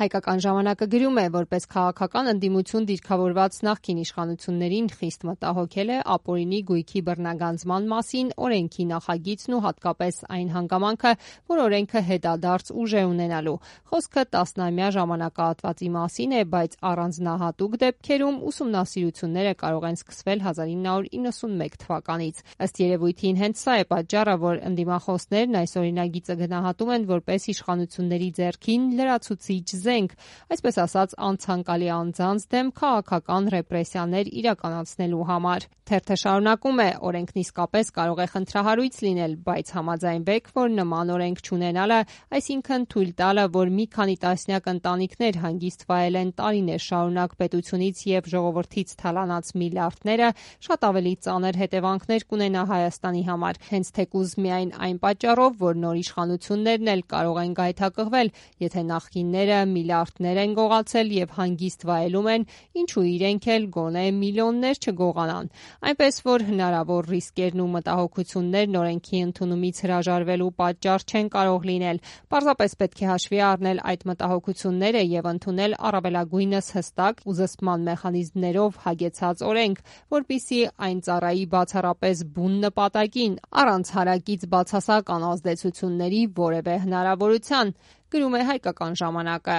Հայկական ժամանակը գրում է, որպես քաղաքական ընդդիմություն դիրքավորված նախկին իշխանություններին խիստ մտահոգել է ապօրինի գույքի բռնագանձման մասին օրենքի նախագիծն ու հատկապես այն հանգամանքը, որ օրենքը հետադարձ ուժ է ունենալու։ Խոսքը 10-ամյա ժամանակահատվածի մասին է, բայց առանձնահատուկ դեպքերում ուսումնասիրությունները կարող են սկսվել 1991 թվականից։ Ըստ երևույթին հենց սա է պատճառը, որ ընդդիմախոսներն այս օրինագիծը գնահատում են որպես իշխանությունների ձեռքին լրացուցիչ զենք, այսպես ասած անցանկալի անձանց դեմ քաղաքական ռեպրեսիաներ իրականացնելու համար։ Թերթը շարունակում է. օրենքն իսկապես կարող է խնդրահարույց լինել, բայց համաձայնվեք, որ նման օրենք չունենալը, այսինքն թույլ տալը, որ մի քանի տասնյակ ընտանիքներ հանգիստ վայել են տարիներ շարունակ պետությունից եւ ժողովրդից թալանած միլիարդները, շատ ավելի ծանր հետևանքներ կունենա Հայաստանի համար։ Հենց թեկուզ միայն այն պատճառով, որ նոր իշխանություններն էլ կարող են գայթակղվել, եթե նախկինները միլիարդներ են գողացել եւ հանգիստ վայելում են, ինչու իրենք էլ գոնե միլիոններ չգողանան։ Այնպես որ հնարավոր ռիսկերն ու մտահոգություններն օրենքի ընդունումից հրաժարվելու պատճառ չեն կարող լինել։ Պարզապես պետք է հաշվի առնել այդ մտահոգությունները եւ ընդունել առավելագույնս հստակ ու զսպման մեխանիզմներով հագեցած օրենք, որպեսզի այն ծառայի բացառապես բուն նպատակին, առանց հարակից բացասական ազդեցությունների որևէ հնարավորության, գրում է Հայկական ժամանակը։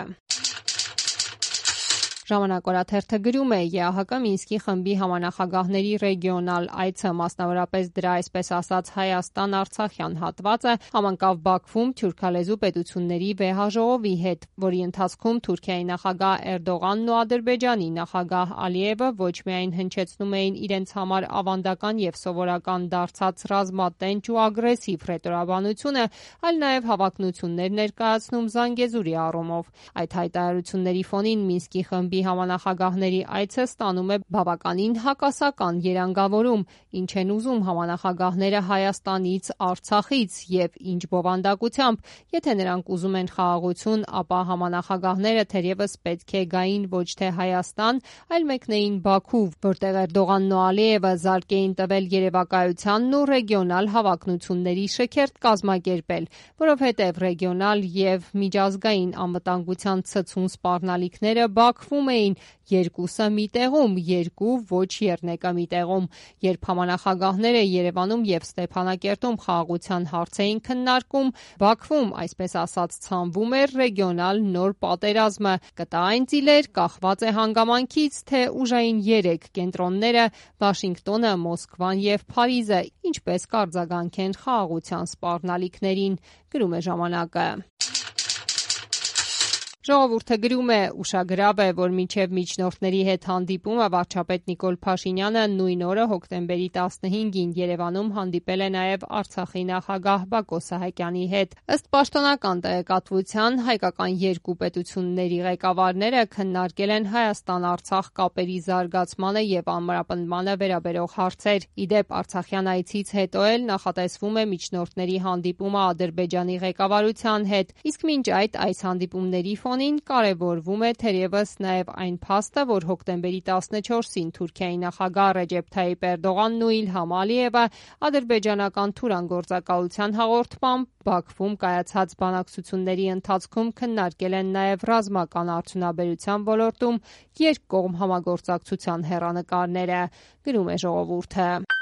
Ժամանակ օրաթերթը գրում է. ԵԱՀԿ Մինսկի խմբի համանախագահների ռեգիոնալ այցը, մասնավորապես դրա այսպես ասած Հայաստան-Արցախյան հատվածը, համընկավ Բաքվում թյուրքալեզու պետությունների վեհաժողովի հետ, որի ընթացքում Թուրքիայի նախագահ Էրդողանն ու Ադրբեջանի նախագահ Ալիևը ոչ միայն հնչեցնում էին իրենց համար ավանդական եւ սովորական դարձած ռազմատենչ ու ագրեսիվ հռետորաբանությունը, այլ նաեւ հավակնություններ ներկայացնում Զանգեզուրի առումով։ Այդ հայտարարությունների ֆոնին Մինսկի խմբի համանախագահների այցը ստանում է բավականին հակասական երանգավորում, ինչ են ուզում համանախագահները Հայաստանից, Արցախից եւ ինչ բովանդակությամբ, եթե նրանք ուզում են խաղաղություն, ապա համանախագահները թերևս պետք է գային ոչ թե Հայաստան, այլ մեկնեին Բաքու, որտեղ Էրդողանն ու Ալիևը զարկ էին տվել երևակայությանն ու ռեգիոնալ հավակնությունների շքերթ կազմակերպել, որովհետեւ ռեգիոնալ եւ միջազգային անվտանգության ցցուն սպառնալիքները Բաքվում էին, երկուսը մի տեղում, երկու ոչ եռնեկը մի տեղում։ Երբ համանախագահները Երևանում եւ Ստեփանակերտում խաղաղության հարց էին քննարկում, Բաքվում, այսպես ասած, ցանվում էր ռեգիոնալ նոր պատերազմը։ Կտա այն ծիլեր կախված է հանգամանքից, թե ուժային 3 կենտրոնները՝ Վաշինգտոնը, Մոսկվան եւ Փարիզը, ինչպես կարձագանքեն խաղաղության սպառնալիքներին, գրում է ժամանակը։ Ժողովուրդը գրում է. ուշագրավ է, որ մինչև միջնորդների հետ հանդիպումը վարչապետ Նիկոլ Փաշինյանը նույն օրը հոկտեմբերի 15-ին Երևանում հանդիպել է նաև Արցախի նախագահ Բակո Սահակյանի հետ։ Ըստ պաշտոնական տեղեկատվության, հայկական երկու պետությունների ղեկավարները քննարկել են Հայաստան-Արցախ կապերի զարգացմանը եւ ամրապնդմանը վերաբերող հարցեր։ Ի դեպ, արցախյան այցից հետո էլ նախատեսվում է միջնորդների հանդիպումը Ադրբեջանի ղեկավարության հետ, իսկ մինչ այս հանդիպումների ֆոնին կարևորվում է թերևս նաև այն փաստը, որ հոկտեմբերի 14-ին Թուրքիայի նախագահ Ռեջեփ Թայիպ Էրդողանն ու Իլհամ Ալիևը ադրբեջանական թուրանգործակալության հաղորդմամբ Բաքվում կայացած բանակցությունների ընթացքում քննարկել են նաև ռազմական արդյունաբերության ոլորտում երկկողմ համագործակցության հեռանկարները, գրում է Ժողովուրդը։